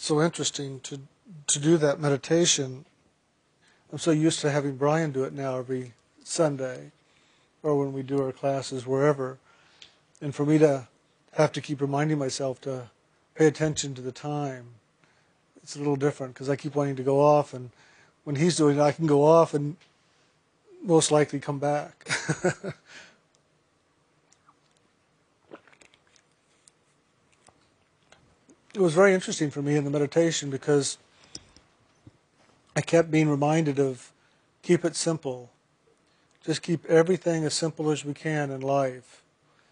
so interesting to do that meditation. I'm so used to having Brian do it now every Sunday, or when we do our classes wherever. And for me to have to keep reminding myself to pay attention to the time, it's a little different because I keep wanting to go off, and when he's doing it, I can go off and most likely come back. It was very interesting for me in the meditation because I kept being reminded of keep it simple. Just keep everything as simple as we can in life.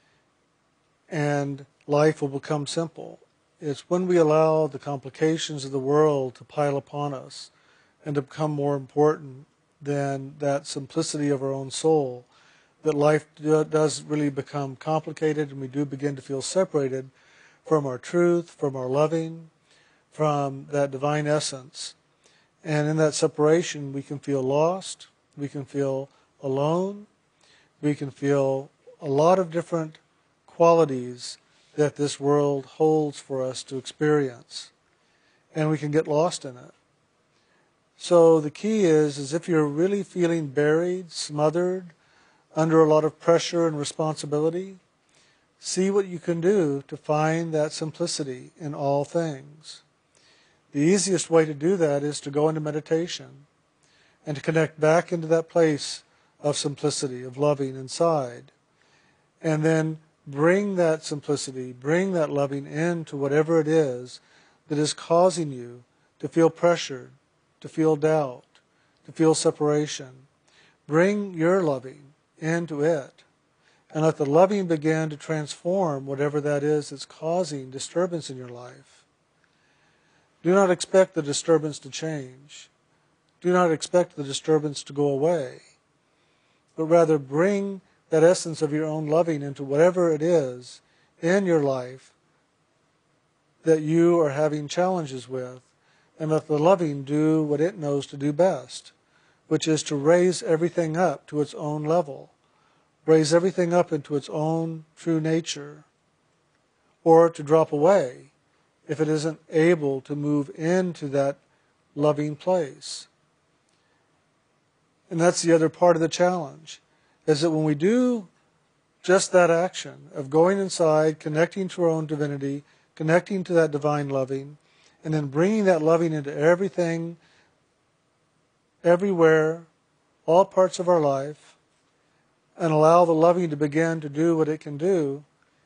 And life will become simple. It's when we allow the complications of the world to pile upon us and to become more important than that simplicity of our own soul, that life does really become complicated, and we do begin to feel separated from our truth, from our loving, from that divine essence. And in that separation, we can feel lost, we can feel alone, we can feel a lot of different qualities that this world holds for us to experience. And we can get lost in it. So the key is if you're really feeling buried, smothered, under a lot of pressure and responsibility, see what you can do to find that simplicity in all things. The easiest way to do that is to go into meditation and to connect back into that place of simplicity, of loving inside. And then bring that simplicity, bring that loving into whatever it is that is causing you to feel pressured, to feel doubt, to feel separation. Bring your loving into it. And let the loving begin to transform whatever that is that's causing disturbance in your life. Do not expect the disturbance to change. Do not expect the disturbance to go away. But rather bring that essence of your own loving into whatever it is in your life that you are having challenges with. And let the loving do what it knows to do best, which is to raise everything up to its own level. Raise everything up into its own true nature, or to drop away if it isn't able to move into that loving place. And that's the other part of the challenge, is that when we do just that action of going inside, connecting to our own divinity, connecting to that divine loving, and then bringing that loving into everything, everywhere, all parts of our life, and allow the loving to begin to do what it can do,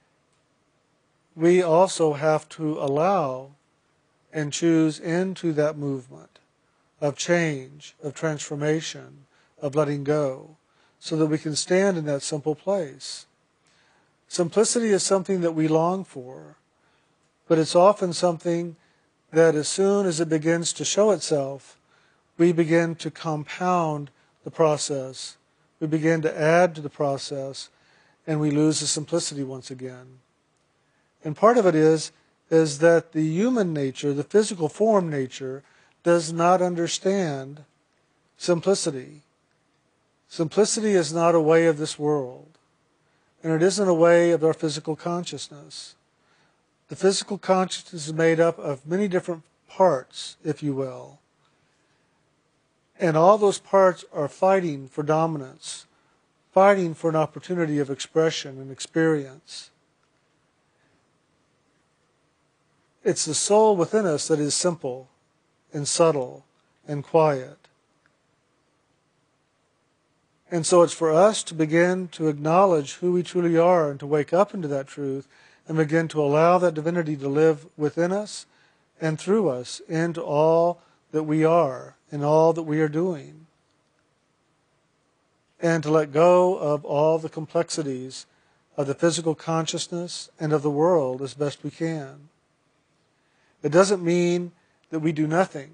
we also have to allow and choose into that movement of change, of transformation, of letting go, so that we can stand in that simple place. Simplicity is something that we long for, but it's often something that as soon as it begins to show itself, we begin to compound the process. We begin to add to the process, and we lose the simplicity once again. And part of it is that the human nature, the physical form nature, does not understand simplicity. Simplicity is not a way of this world, and it isn't a way of our physical consciousness. The physical consciousness is made up of many different parts, if you will. And all those parts are fighting for dominance, fighting for an opportunity of expression and experience. It's the soul within us that is simple and subtle and quiet. And so it's for us to begin to acknowledge who we truly are and to wake up into that truth and begin to allow that divinity to live within us and through us into all that we are and all that we are doing. And to let go of all the complexities of the physical consciousness and of the world as best we can. It doesn't mean that we do nothing.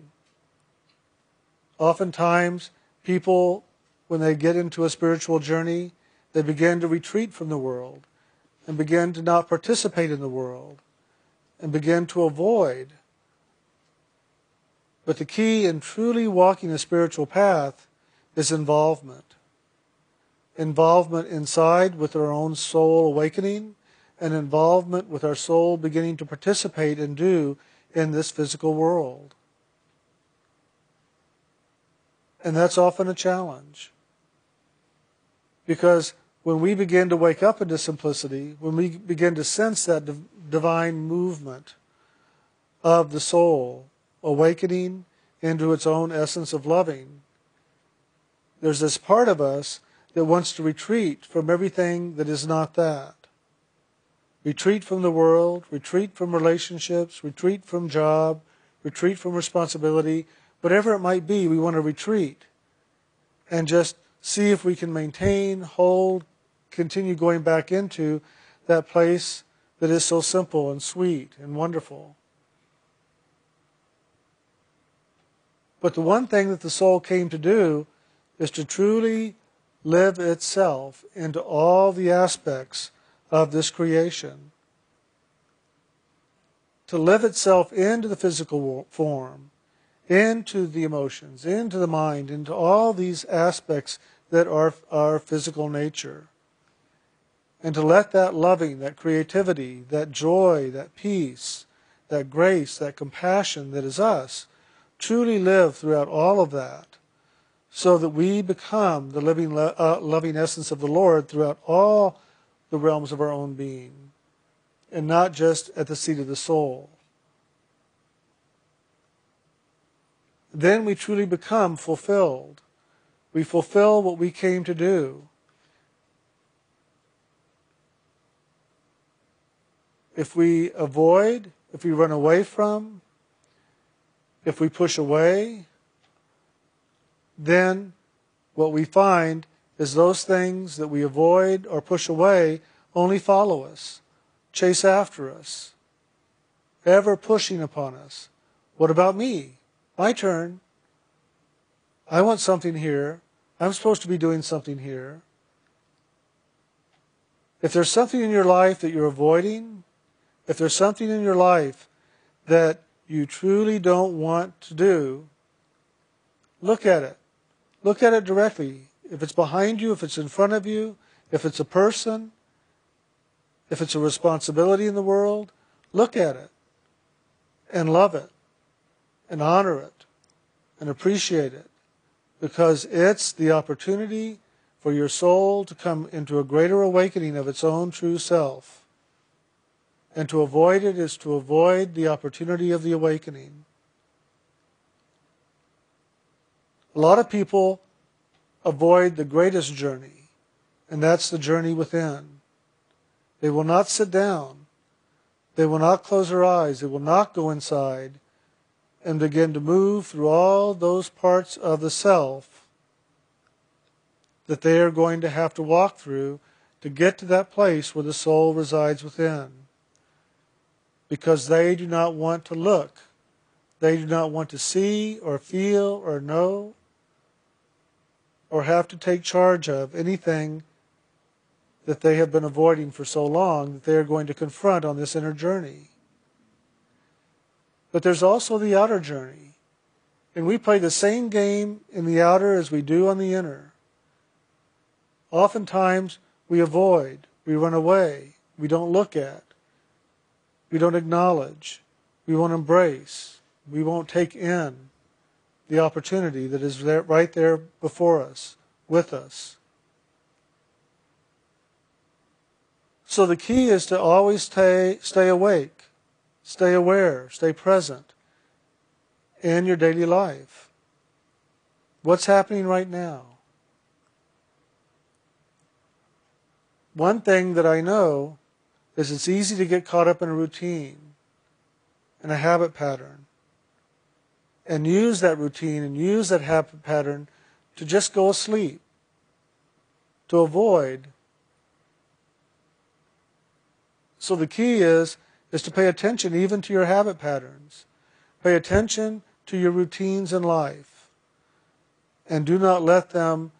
Oftentimes, people, when they get into a spiritual journey, they begin to retreat from the world and begin to not participate in the world and begin to avoid. But the key in truly walking a spiritual path is involvement. Involvement inside with our own soul awakening, and involvement with our soul beginning to participate and do in this physical world. And that's often a challenge. Because when we begin to wake up into simplicity, when we begin to sense that divine movement of the soul awakening into its own essence of loving, there's this part of us that wants to retreat from everything that is not that. Retreat from the world, retreat from relationships, retreat from job, retreat from responsibility, whatever it might be, we want to retreat and just see if we can maintain, hold, continue going back into that place that is so simple and sweet and wonderful. But the one thing that the soul came to do is to truly live itself into all the aspects of this creation. To live itself into the physical form, into the emotions, into the mind, into all these aspects that are our physical nature. And to let that loving, that creativity, that joy, that peace, that grace, that compassion that is us, truly live throughout all of that, so that we become the living, loving essence of the Lord throughout all the realms of our own being, and not just at the seat of the soul. Then we truly become fulfilled. We fulfill what we came to do. If we avoid, if we run away from, if we push away, then what we find is those things that we avoid or push away only follow us, chase after us, ever pushing upon us. What about me? My turn. I want something here. I'm supposed to be doing something here. If there's something in your life that you're avoiding, if there's something in your life that you truly don't want to do, look at it. Look at it directly. If it's behind you, if it's in front of you, if it's a person, if it's a responsibility in the world, look at it and love it and honor it and appreciate it, because it's the opportunity for your soul to come into a greater awakening of its own true self. And to avoid it is to avoid the opportunity of the awakening. A lot of people avoid the greatest journey, and that's the journey within. They will not sit down. They will not close their eyes. They will not go inside and begin to move through all those parts of the self that they are going to have to walk through to get to that place where the soul resides within. Because they do not want to look. They do not want to see or feel or know or have to take charge of anything that they have been avoiding for so long that they are going to confront on this inner journey. But there's also the outer journey. And we play the same game in the outer as we do on the inner. Oftentimes we avoid, we run away, we don't look at, we don't acknowledge, we won't embrace, we won't take in the opportunity that is there, right there before us, with us. So the key is to always stay awake, stay aware, stay present in your daily life. What's happening right now? One thing that I know is it's easy to get caught up in a routine and a habit pattern, and use that routine and use that habit pattern to just go asleep, to avoid. So the key is to pay attention even to your habit patterns. Pay attention to your routines in life, and do not let them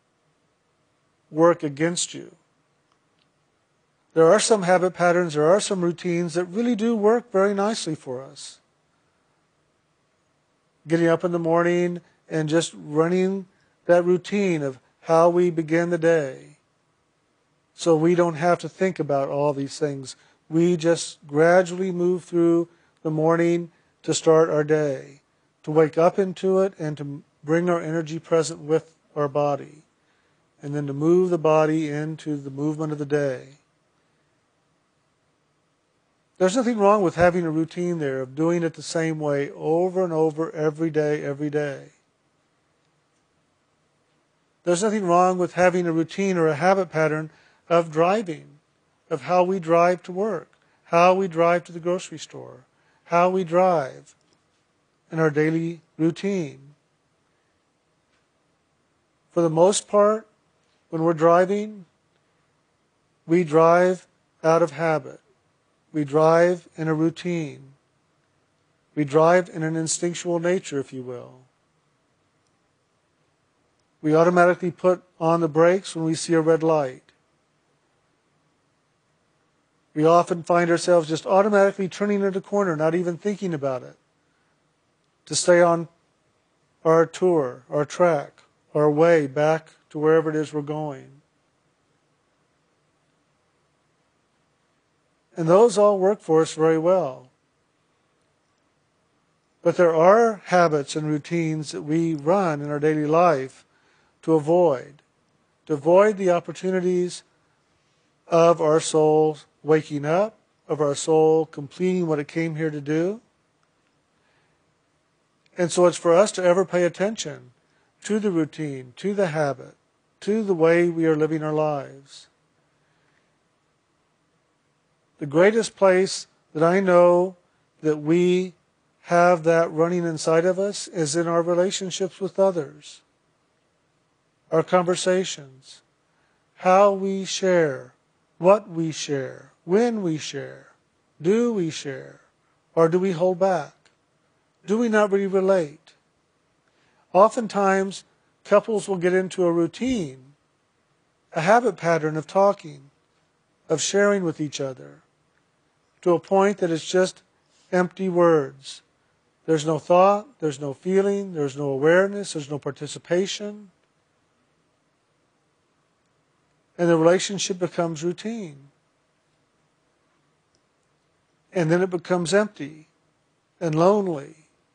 work against you. There are some habit patterns, there are some routines that really do work very nicely for us. Getting up in the morning and just running that routine of how we begin the day. So we don't have to think about all these things. We just gradually move through the morning to start our day, to wake up into it and to bring our energy present with our body, and then to move the body into the movement of the day. There's nothing wrong with having a routine there, of doing it the same way over and over every day, every day. There's nothing wrong with having a routine or a habit pattern of driving, of how we drive to work, how we drive to the grocery store, how we drive in our daily routine. For the most part, when we're driving, we drive out of habit. We drive in a routine. We drive in an instinctual nature, if you will. We automatically put on the brakes when we see a red light. We often find ourselves just automatically turning into a corner, not even thinking about it, to stay on our tour, our track, our way back to wherever it is we're going. And those all work for us very well. But there are habits and routines that we run in our daily life to avoid the opportunities of our soul waking up, of our soul completing what it came here to do. And so it's for us to ever pay attention to the routine, to the habit, to the way we are living our lives. The greatest place that I know that we have that running inside of us is in our relationships with others, our conversations, how we share, what we share, when we share, do we share, or do we hold back? Do we not really relate? Oftentimes, couples will get into a routine, a habit pattern of talking, of sharing with each other, to a point that it's just empty words. There's no thought, there's no feeling, there's no awareness, there's no participation. And the relationship becomes routine. And then it becomes empty and lonely.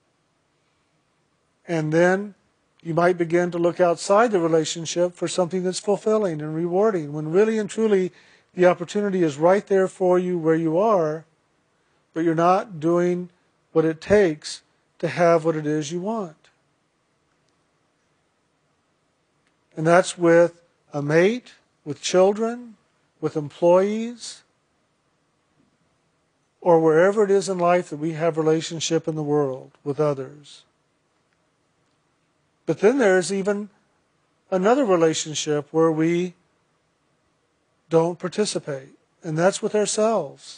And then you might begin to look outside the relationship for something that's fulfilling and rewarding, when really and truly the opportunity is right there for you where you are, but you're not doing what it takes to have what it is you want. And that's with a mate, with children, with employees, or wherever it is in life that we have relationship in the world with others. But then there's even another relationship where we don't participate, and that's with ourselves.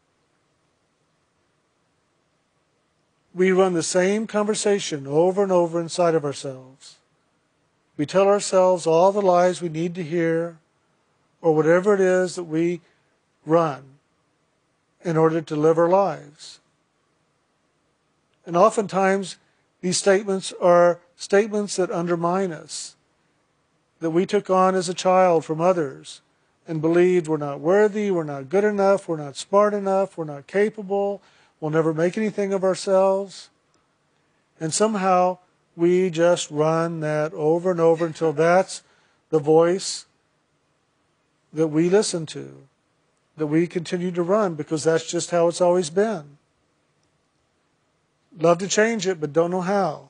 We run the same conversation over and over inside of ourselves. We tell ourselves all the lies we need to hear, or whatever it is that we run in order to live our lives. And oftentimes, these statements are statements that undermine us, that we took on as a child from others and believed we're not worthy, we're not good enough, we're not smart enough, we're not capable, we'll never make anything of ourselves. And somehow we just run that over and over until that's the voice that we listen to, that we continue to run, because that's just how it's always been. Love to change it, but don't know how.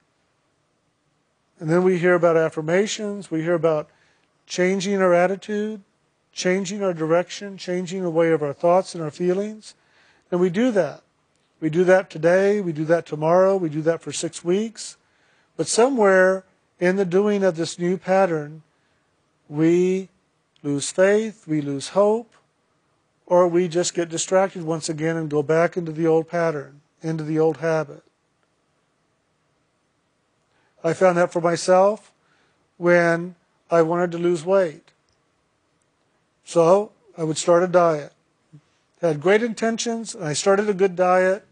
And then we hear about affirmations, we hear about changing our attitude, changing our direction, changing the way of our thoughts and our feelings. And we do that. We do that today, we do that tomorrow, we do that for 6 weeks. But somewhere in the doing of this new pattern, we lose faith, we lose hope, or we just get distracted once again and go back into the old pattern, into the old habit. I found that for myself when I wanted to lose weight. So I would start a diet. Had great intentions, and I started a good diet.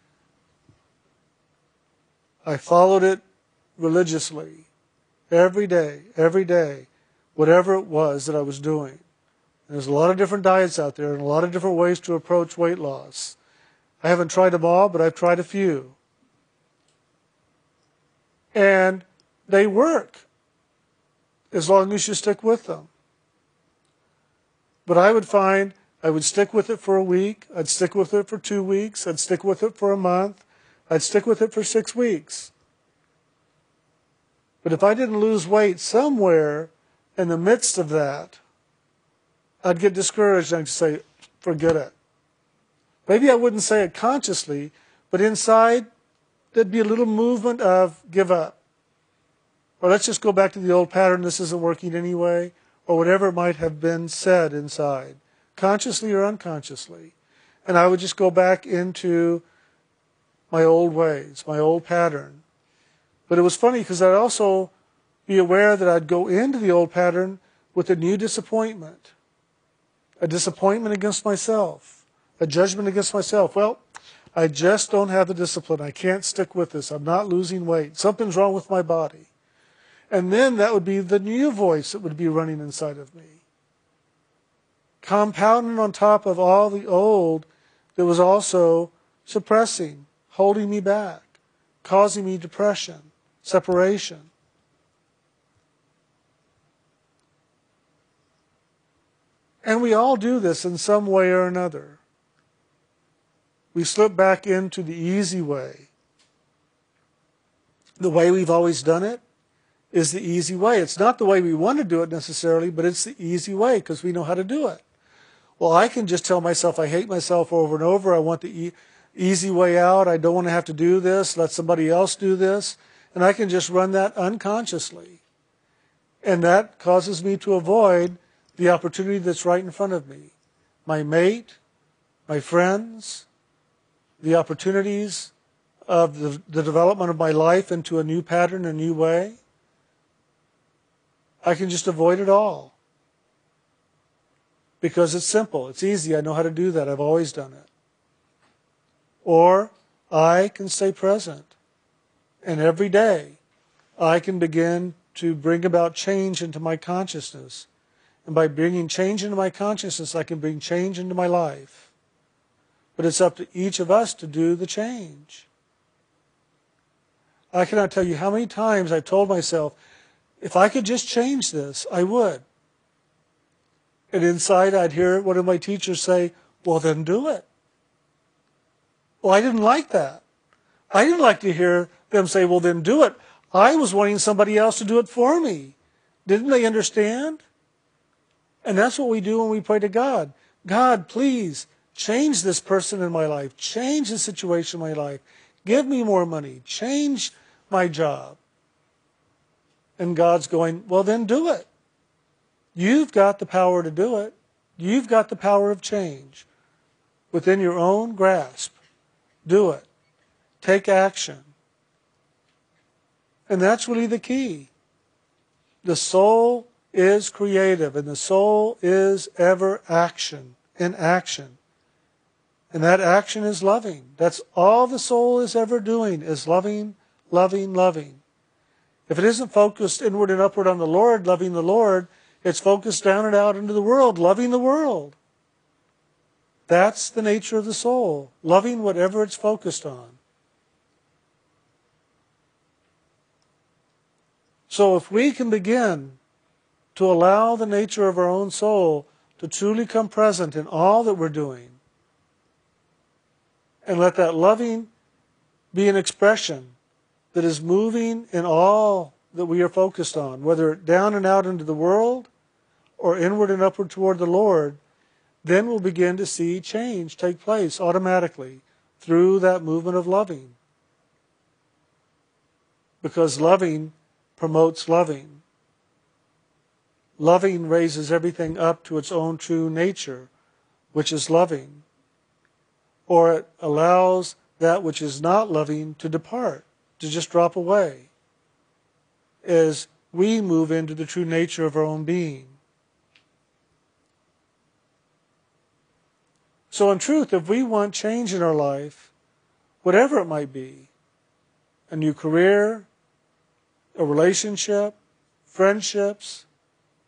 I followed it religiously, every day, whatever it was that I was doing. There's a lot of different diets out there and a lot of different ways to approach weight loss. I haven't tried them all, but I've tried a few. And they work as long as you stick with them. But I would find I would stick with it for a week, I'd stick with it for 2 weeks, I'd stick with it for a month, I'd stick with it for 6 weeks. But if I didn't lose weight somewhere in the midst of that, I'd get discouraged and I'd say, forget it. Maybe I wouldn't say it consciously, but inside there'd be a little movement of give up. Or let's just go back to the old pattern, this isn't working anyway, or whatever might have been said inside, consciously or unconsciously. And I would just go back into my old ways, my old pattern. But it was funny because I'd also be aware that I'd go into the old pattern with a new disappointment. A disappointment against myself. A judgment against myself. Well, I just don't have the discipline. I can't stick with this. I'm not losing weight. Something's wrong with my body. And then that would be the new voice that would be running inside of me. Compounding on top of all the old that was also suppressing, holding me back, causing me depression, separation. And we all do this in some way or another. We slip back into the easy way. The way we've always done it is the easy way. It's not the way we want to do it necessarily, but it's the easy way because we know how to do it. Well, I can just tell myself I hate myself over and over. I want the easy way out. I don't want to have to do this. Let somebody else do this. And I can just run that unconsciously. And that causes me to avoid the opportunity that's right in front of me. My mate, my friends, the opportunities of the development of my life into a new pattern, a new way. I can just avoid it all. Because it's simple. It's easy. I know how to do that. I've always done it. Or I can stay present. And every day I can begin to bring about change into my consciousness. And by bringing change into my consciousness, I can bring change into my life. But it's up to each of us to do the change. I cannot tell you how many times I told myself, if I could just change this, I would. And inside I'd hear one of my teachers say, well, then do it. Well, I didn't like that. I didn't like to hear them say, well, then do it. I was wanting somebody else to do it for me. Didn't they understand? And that's what we do when we pray to God. God, please change this person in my life. Change the situation in my life. Give me more money. Change my job. And God's going, well, then do it. You've got the power to do it. You've got the power of change within your own grasp. Do it. Take action. And that's really the key. The soul is creative, and the soul is ever in action. And that action is loving. That's all the soul is ever doing, is loving, loving, loving. If it isn't focused inward and upward on the Lord, loving the Lord, it's focused down and out into the world, loving the world. That's the nature of the soul, loving whatever it's focused on. So if we can begin to allow the nature of our own soul to truly come present in all that we're doing, and let that loving be an expression that is moving in all that we are focused on, whether down and out into the world or inward and upward toward the Lord, then we'll begin to see change take place automatically through that movement of loving. Because loving promotes loving. Loving raises everything up to its own true nature, which is loving. Or it allows that which is not loving to depart, to just drop away, as we move into the true nature of our own being. So in truth, if we want change in our life, whatever it might be, a new career, a relationship, friendships,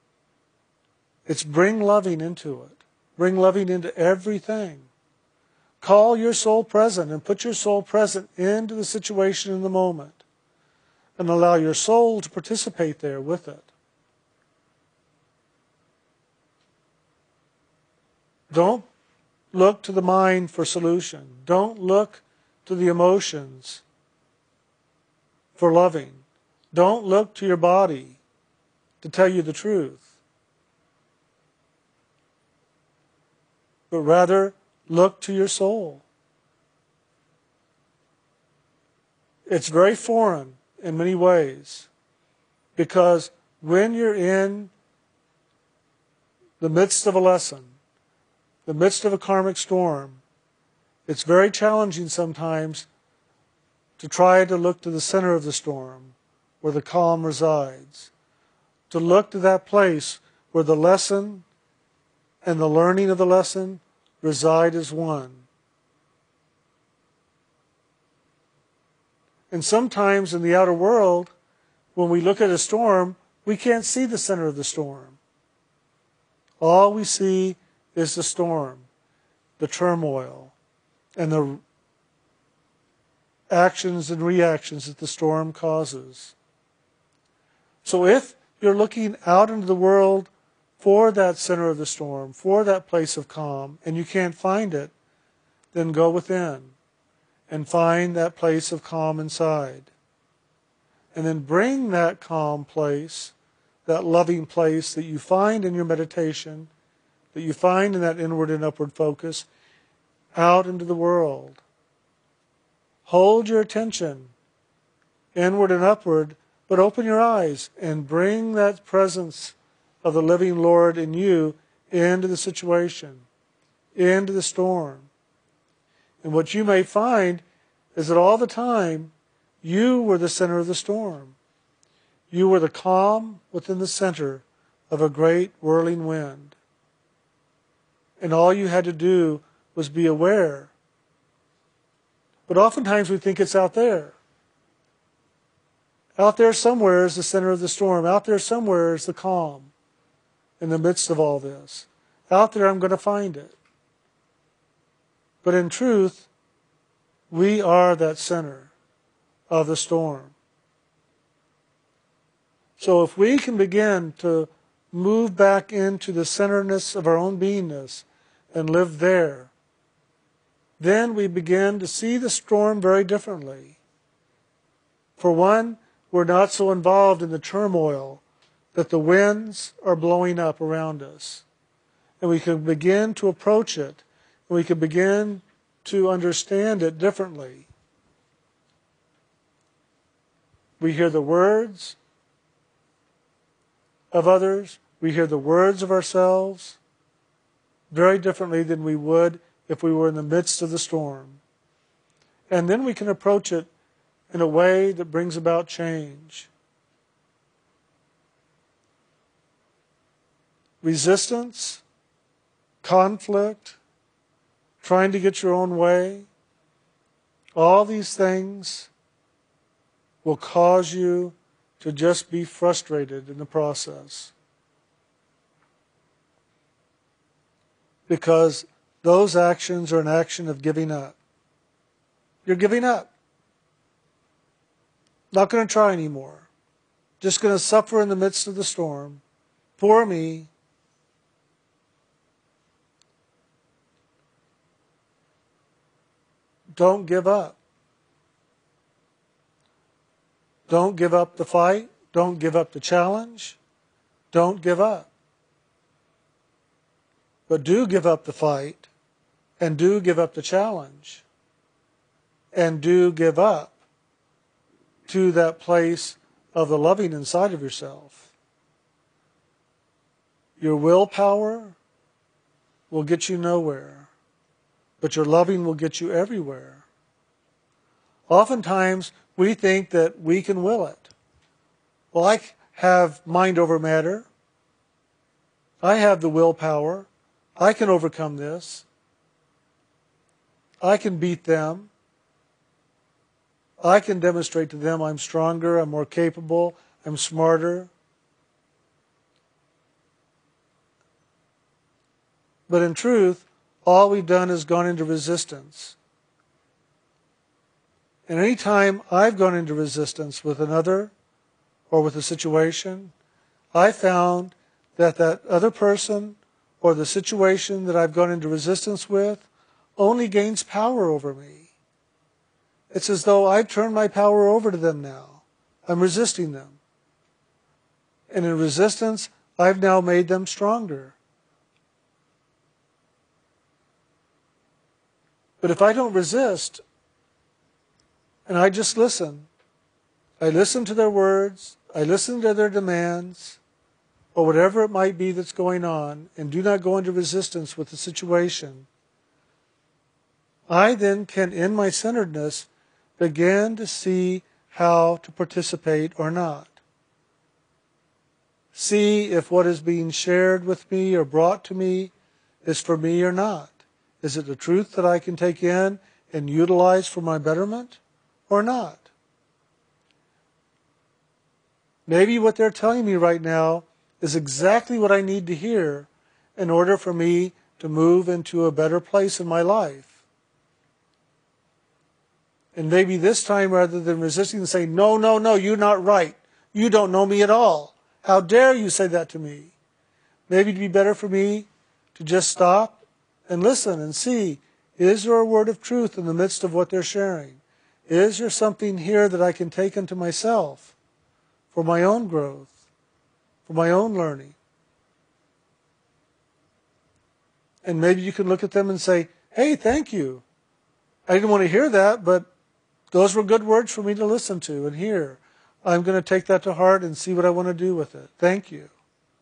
it's bring loving into it. Bring loving into everything. Call your soul present and put your soul present into the situation in the moment and allow your soul to participate there with it. Don't look to the mind for solution. Don't look to the emotions for loving. Don't look to your body to tell you the truth. But rather, look to your soul. It's very foreign in many ways because when you're in the midst of a lesson, the midst of a karmic storm, it's very challenging sometimes to try to look to the center of the storm where the calm resides, to look to that place where the lesson and the learning of the lesson reside as one. And sometimes in the outer world, when we look at a storm, we can't see the center of the storm. All we see is the storm, the turmoil, and the actions and reactions that the storm causes. So if you're looking out into the world for that center of the storm, for that place of calm, and you can't find it, then go within and find that place of calm inside. And then bring that calm place, that loving place that you find in your meditation, that you find in that inward and upward focus, out into the world. Hold your attention inward and upward, but open your eyes and bring that presence of the living Lord in you into the situation, into the storm. And what you may find is that all the time you were the center of the storm. You were the calm within the center of a great whirling wind. And all you had to do was be aware. But oftentimes we think it's out there. Out there somewhere is the center of the storm. Out there somewhere is the calm in the midst of all this. Out there I'm going to find it. But in truth, we are that center of the storm. So if we can begin to move back into the centerness of our own beingness and live there, then we begin to see the storm very differently. For one, we're not so involved in the turmoil that the winds are blowing up around us. And we can begin to approach it, and we can begin to understand it differently. We hear the words of others, we hear the words of ourselves very differently than we would if we were in the midst of the storm. And then we can approach it in a way that brings about change. Resistance, conflict, trying to get your own way, all these things will cause you to just be frustrated in the process. Because those actions are an action of giving up. You're giving up. Not going to try anymore. Just going to suffer in the midst of the storm. Poor me. Don't give up. Don't give up the fight. Don't give up the challenge. Don't give up. But do give up the fight, and do give up the challenge, and do give up to that place of the loving inside of yourself. Your willpower will get you nowhere, but your loving will get you everywhere. Oftentimes, we think that we can will it. Well, I have mind over matter. I have the willpower. I can overcome this. I can beat them. I can demonstrate to them I'm stronger, I'm more capable, I'm smarter. But in truth, all we've done is gone into resistance. And any time I've gone into resistance with another or with a situation, I found that that other person or the situation that I've gone into resistance with only gains power over me. It's as though I've turned my power over to them now. I'm resisting them. And in resistance, I've now made them stronger. But if I don't resist, and I just listen, I listen to their words, I listen to their demands, or whatever it might be that's going on, and do not go into resistance with the situation, I then can, in my centeredness, begin to see how to participate or not. See if what is being shared with me or brought to me is for me or not. Is it the truth that I can take in and utilize for my betterment or not? Maybe what they're telling me right now is exactly what I need to hear in order for me to move into a better place in my life. And maybe this time, rather than resisting and saying, no, no, no, you're not right. You don't know me at all. How dare you say that to me? Maybe it'd be better for me to just stop and listen and see, is there a word of truth in the midst of what they're sharing? Is there something here that I can take into myself for my own growth, for my own learning? And maybe you can look at them and say, hey, thank you. I didn't want to hear that, but those were good words for me to listen to and hear. I'm going to take that to heart and see what I want to do with it. Thank you.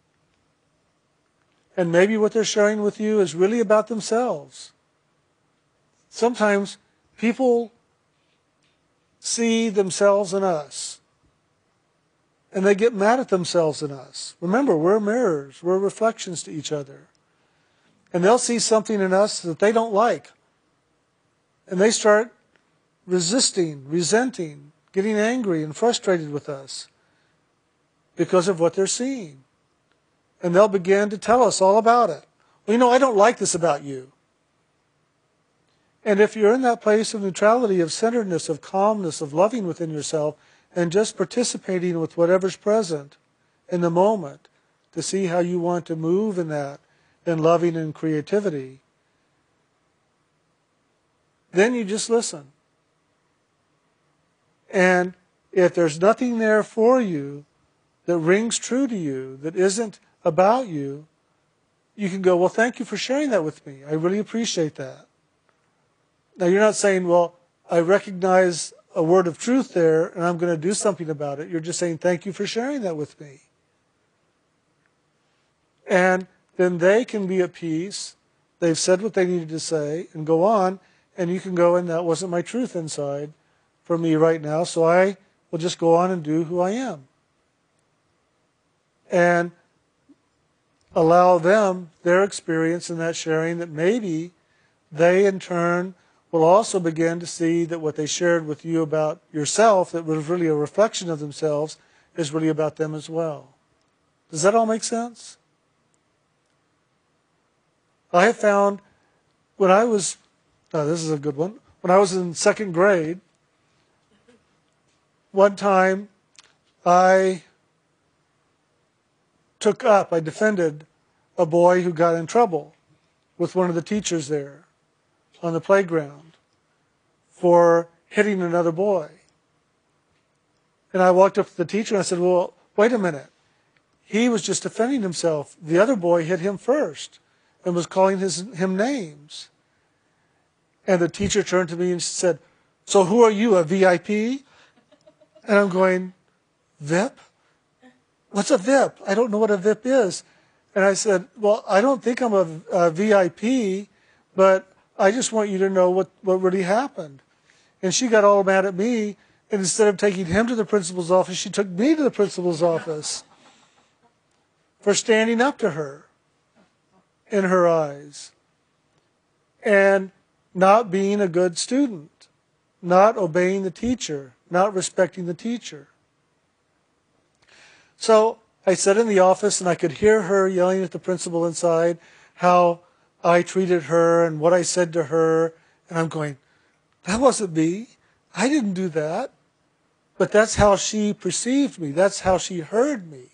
And maybe what they're sharing with you is really about themselves. Sometimes people see themselves in us, and they get mad at themselves in us. Remember, we're mirrors. We're reflections to each other. And they'll see something in us that they don't like. And they start resisting, resenting, getting angry and frustrated with us because of what they're seeing. And they'll begin to tell us all about it. Well, you know, I don't like this about you. And if you're in that place of neutrality, of centeredness, of calmness, of loving within yourself, and just participating with whatever's present in the moment to see how you want to move in that, in loving and creativity, then you just listen. And if there's nothing there for you that rings true to you, that isn't about you, you can go, well, thank you for sharing that with me. I really appreciate that. Now, you're not saying, well, I recognize a word of truth there and I'm going to do something about it. You're just saying, thank you for sharing that with me. And then they can be at peace. They've said what they needed to say and go on, and you can go, and that wasn't my truth inside for me right now, so I will just go on and do who I am. And allow them their experience in that sharing, that maybe they in turn will also begin to see that what they shared with you about yourself, that was really a reflection of themselves, is really about them as well. Does that all make sense? I have found when I was, this is a good one, when I was in second grade, one time I defended a boy who got in trouble with one of the teachers there on the playground for hitting another boy. And I walked up to the teacher and I said, well, wait a minute. He was just defending himself. The other boy hit him first and was calling him names. And the teacher turned to me and said, so who are you, a VIP? And I'm going, VIP? What's a VIP? I don't know what a VIP is. And I said, well, I don't think I'm a VIP, but I just want you to know what really happened. And she got all mad at me, and instead of taking him to the principal's office, she took me to the principal's office for standing up to her in her eyes and not being a good student, not obeying the teacher, not respecting the teacher. So I sat in the office and I could hear her yelling at the principal inside how I treated her and what I said to her. And I'm going, that wasn't me. I didn't do that. But that's how she perceived me. That's how she heard me.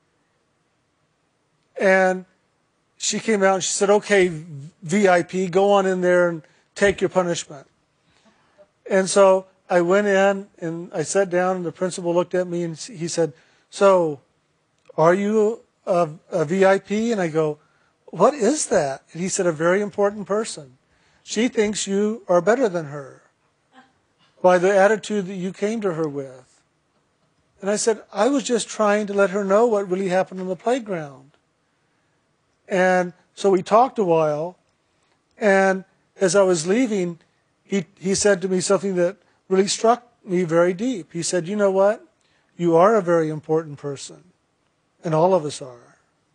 And she came out and she said, okay, VIP, go on in there and take your punishment. And so I went in and I sat down and the principal looked at me and he said, so are you a VIP? And I go, what is that? And he said, a very important person. She thinks you are better than her by the attitude that you came to her with. And I said, I was just trying to let her know what really happened on the playground. And so we talked a while, and as I was leaving, he said to me something that really struck me very deep. He said, you know what? You are a very important person, and all of us are.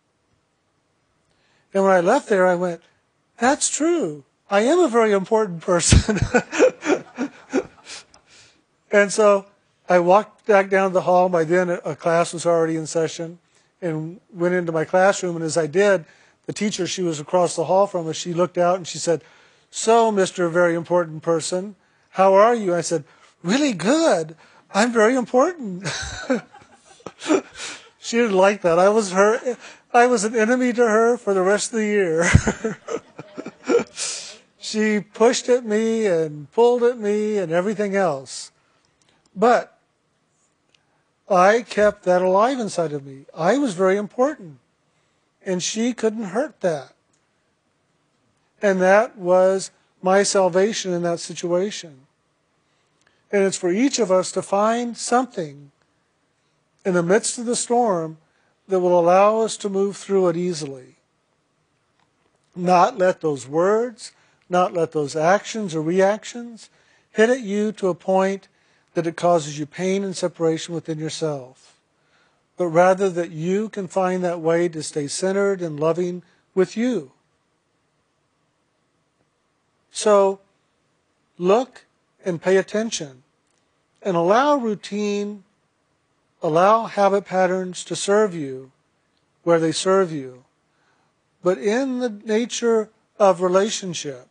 And when I left there, I went, that's true. I am a very important person. And so I walked back down the hall. By then, a class was already in session, and went into my classroom. And as I did, the teacher, she was across the hall from us, she looked out and she said, so, Mr. Very Important Person, how are you? I said, really good. I'm very important. She didn't like that. I was an enemy to her for the rest of the year. She pushed at me and pulled at me and everything else. But I kept that alive inside of me. I was very important. And she couldn't hurt that. And that was my salvation in that situation. And it's for each of us to find something in the midst of the storm that will allow us to move through it easily. Not let those words, not let those actions or reactions hit at you to a point that it causes you pain and separation within yourself, but rather that you can find that way to stay centered and loving with you. So look and pay attention and allow routine, allow habit patterns to serve you where they serve you. But in the nature of relationship,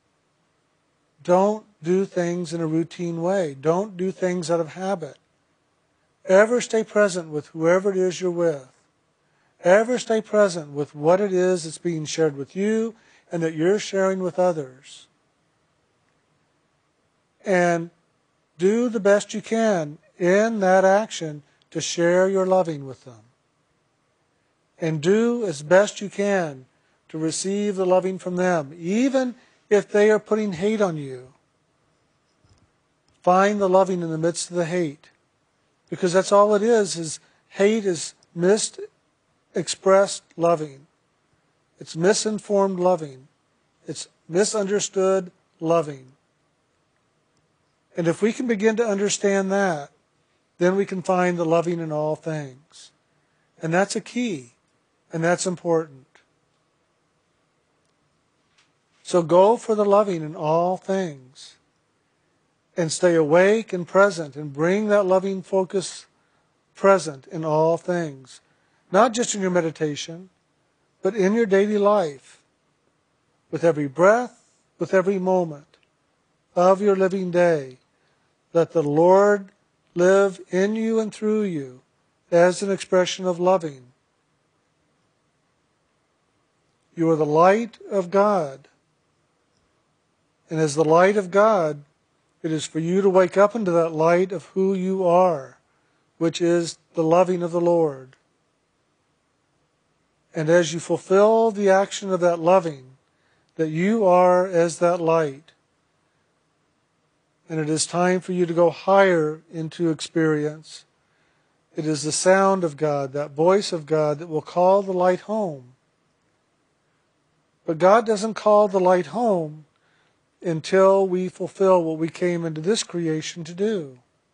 don't do things in a routine way. Don't do things out of habit. Ever stay present with whoever it is you're with. Ever stay present with what it is that's being shared with you and that you're sharing with others. And do the best you can in that action to share your loving with them. And do as best you can to receive the loving from them, even if they are putting hate on you. Find the loving in the midst of the hate. Because that's all it is hate is misexpressed loving. It's misinformed loving. It's misunderstood loving. And if we can begin to understand that, then we can find the loving in all things. And that's a key. And that's important. So go for the loving in all things. And stay awake and present and bring that loving focus present in all things. Not just in your meditation, but in your daily life. With every breath, with every moment of your living day. Let the Lord live in you and through you as an expression of loving. You are the light of God. And as the light of God, it is for you to wake up into that light of who you are, which is the loving of the Lord. And as you fulfill the action of that loving, that you are as that light. And it is time for you to go higher into experience. It is the sound of God, that voice of God, that will call the light home. But God doesn't call the light home until we fulfill what we came into this creation to do.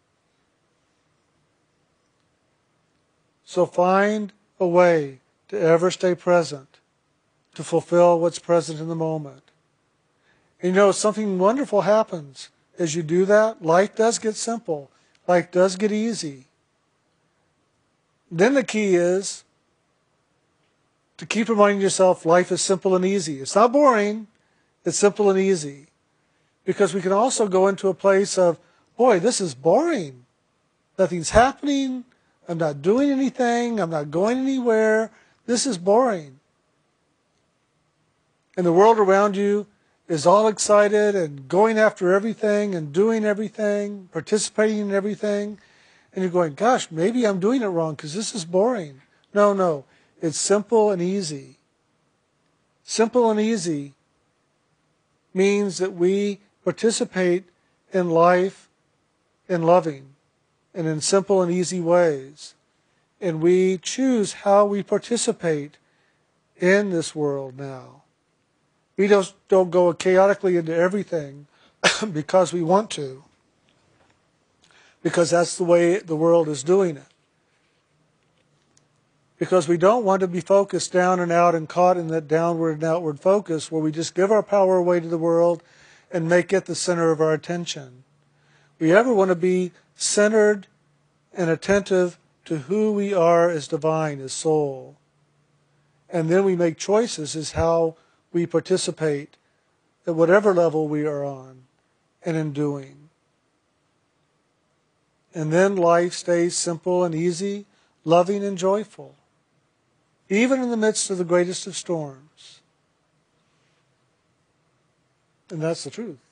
So find a way to ever stay present, to fulfill what's present in the moment. And you know, something wonderful happens as you do that. Life does get simple. Life does get easy. Then the key is to keep reminding yourself life is simple and easy. It's not boring, it's simple and easy. Because we can also go into a place of, boy, this is boring. Nothing's happening. I'm not doing anything. I'm not going anywhere. This is boring. And the world around you is all excited and going after everything and doing everything, participating in everything. And you're going, gosh, maybe I'm doing it wrong because this is boring. No. It's simple and easy. Simple and easy means that we participate in life in loving and in simple and easy ways. And we choose how we participate in this world now. We don't go chaotically into everything because we want to. Because that's the way the world is doing it. Because we don't want to be focused down and out and caught in that downward and outward focus where we just give our power away to the world and make it the center of our attention. We ever want to be centered and attentive to who we are as divine, as soul. And then we make choices as how we participate at whatever level we are on and in doing. And then life stays simple and easy, loving and joyful, even in the midst of the greatest of storms. And that's the truth.